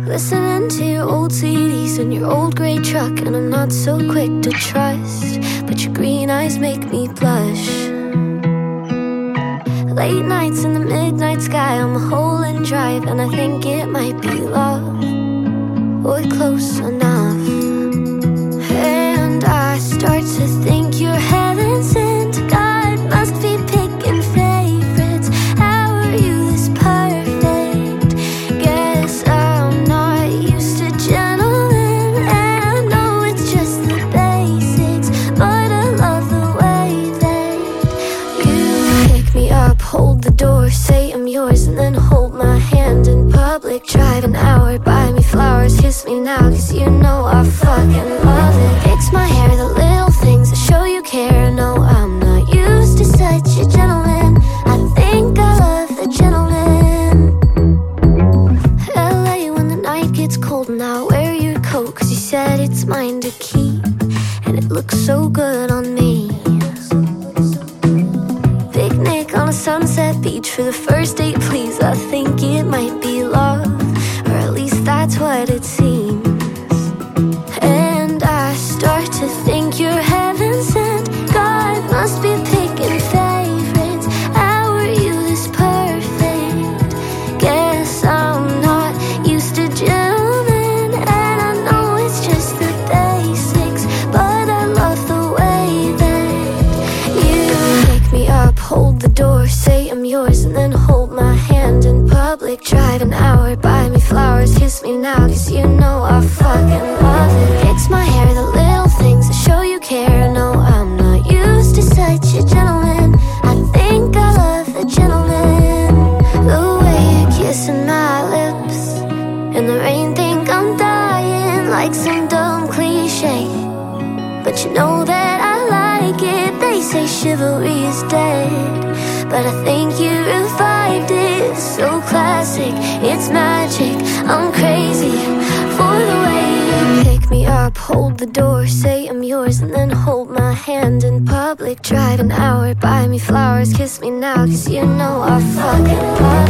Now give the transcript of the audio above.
Listening to your old CDs in your old grey truck, and I'm not so quick to trust, but your green eyes make me blush. Late nights in the midnight sky, I'm a hole in drive, and I think it might be love, or close enough. And I start to think you're heaven sent. God must be picking favorites. How are you this perfect? Guess I'm not used to gentlemen, and I know it's just the basics, but I love the way that you pick me up, hold the door, say I'm yours, and then hold my hand in public. Drive an hour, buy me flowers, kiss me now, cause you know I fucking love it. Fix my hair, the little things that show you care. No, I'm not used to such a gentleman. I think I love the gentleman. LA, when the night gets cold and I'll wear your coat, cause you said it's mine to keep, and it looks so good on me. Picnic on a sunset beach for the first date, please. I think it might be love, or at least that's what it seems. And I start to think you're heaven sent. God must be picking favorites. How are you this perfect? Guess I'm not used to gentlemen, and I know it's just the basics, but I love the way that you pick me up, hold the door, say I'm yours, and then hold my hand in public. Drive an hour, buy me flowers, kiss me now, cause you know I fucking love it. Fix my hair, the little things that show you care. No, I'm not used to such a gentleman. I think I love the gentleman. The way you're kissing my lips in the rain, think I'm dying, like some dumb cliche, but you know that I like it. They say chivalry is dead, but I think you revived it. So classic, it's magic. I'm crazy for the way you pick me up, hold the door, say I'm yours, and then hold my hand in public. Drive an hour, buy me flowers, kiss me now, cause you know I fucking love